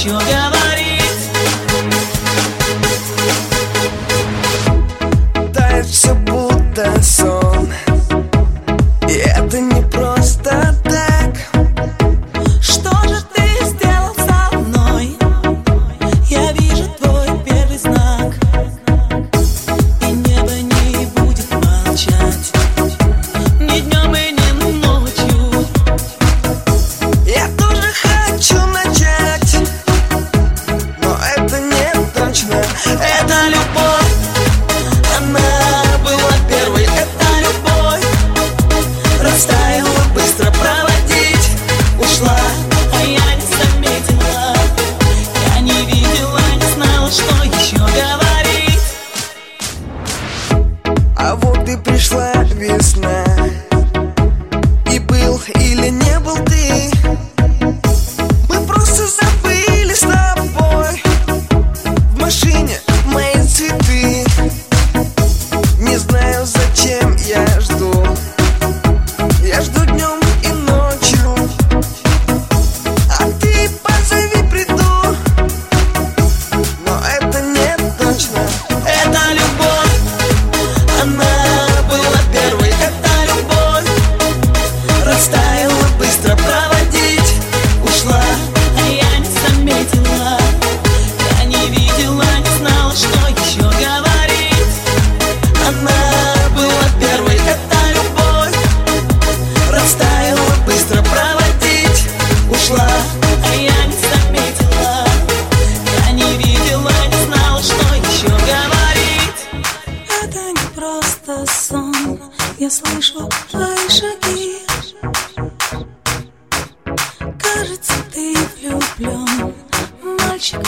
еще говорить? Тает все будто сон, и это не просто так. Что же ты сделал со мной? Я вижу твой первый знак, и небо не будет молчать ни днем и ни ночью. Я тоже хочу начать, но это не точно. Это любовь, она была первой. Это любовь, растаяла, быстро проводить ушла, а я не заметила. Я не видела, не знала, что еще говорить. А вот и пришла весна, и был или не был ты. Мы просто забыли с тобой в машине мои цветы. Не знаю, зачем я жду днем и ночью. А ты позови, приду, но это не точно. Это любовь, она была первой. Это любовь, растаяла, быстро проводить ушла, а я не заметила. Я не видела, не знала, что еще говорить. Она была первой. Это любовь, растаяла, быстро проводить ушла, а я не заметила. Я не видела, не знала, что еще говорить. Это не просто сон, я слышу твои шаги. Кажется, ты влюблен, мальчик